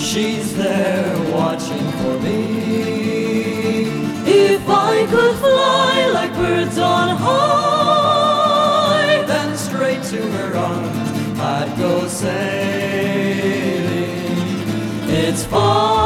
she's there watching for me. If I could fly like birds on high, then straight to her arms I'd go sailing. It's far